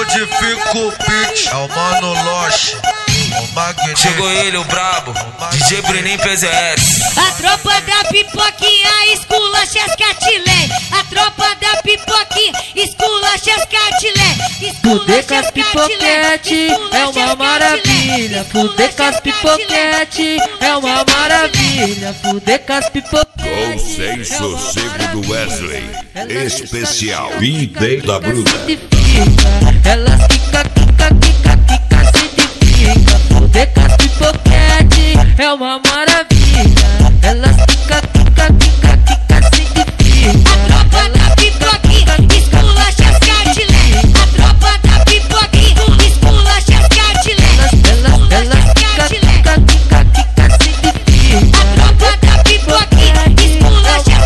Modifica o beat, é o Mano Loche, o Magnífico. Chegou ele, o brabo, DJ Bruninho PZS. A tropa da pipoquinha esculacha as catilé. A tropa da pipoquinha esculacha as catilé. Fuder com as pipoquete é uma maravilha. Fuder com as pipoquete é uma maravilha. Fuder com as pipoquete. Com sem sossego do Wesley, especial Vida da Bruna. Elas quica, se edifica. Fuder com as pipoquete é uma maravilha. Elas quica, se edifica. A tropa da pipoquinha esculacha as catilé. A tropa da pipoquinha esculacha as catilé. Elas quica, se edifica. A tropa da pipoquinha esculacha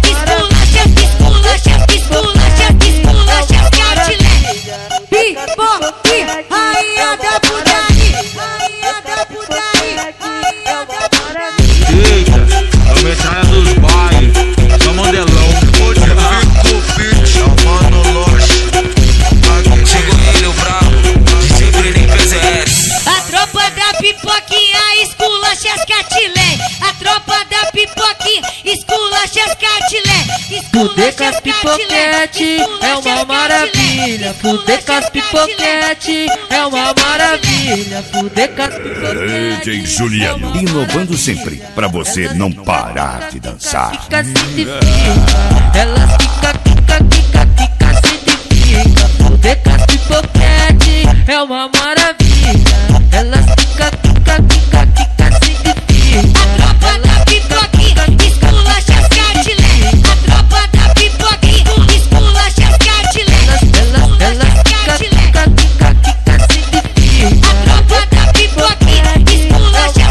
as catilé. Pipoquinha, rainha da putaria, rainha da putaria, rainha da putaria. Eita, a metralha dos bailes, só modelão. Modifica o beat, é o Mano Loche, o Magnífico. Chegou ele, o brabo, DJ Bruninho PZS. A tropa da pipoquinha esculacha as catilé. A tropa da pipoquinha esculacha as catilé. Fuder com as pipoquete é uma maravilha. Fuder com as pipoquete é uma maravilha. Fuder com as pipoquete. DJ Juliano, inovando sempre, pra você não parar de dançar. Se edifica. Elas quica, se edifica. Fuder com as pipoquete é uma maravilha. Elas quica, se edifica. A tropa da pipoquinha esculacha as catilé. A tropa da pipoquinha esculacha as catilé. Elas quica, se edifica. A tropa da pipoquinha esculacha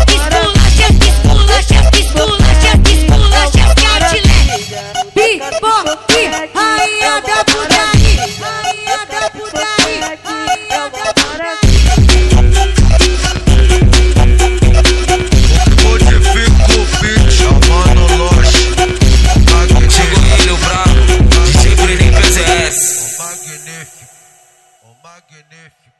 as catilé. Pipoquinha, rainha da putaria, rainha da putaria, rainha da putaria. Modifica o beat, é o Mano Loche, o Magnífico. Chegou ele, o brabo, DJ Bruninho PZS. O Magnífico, o Magnífico.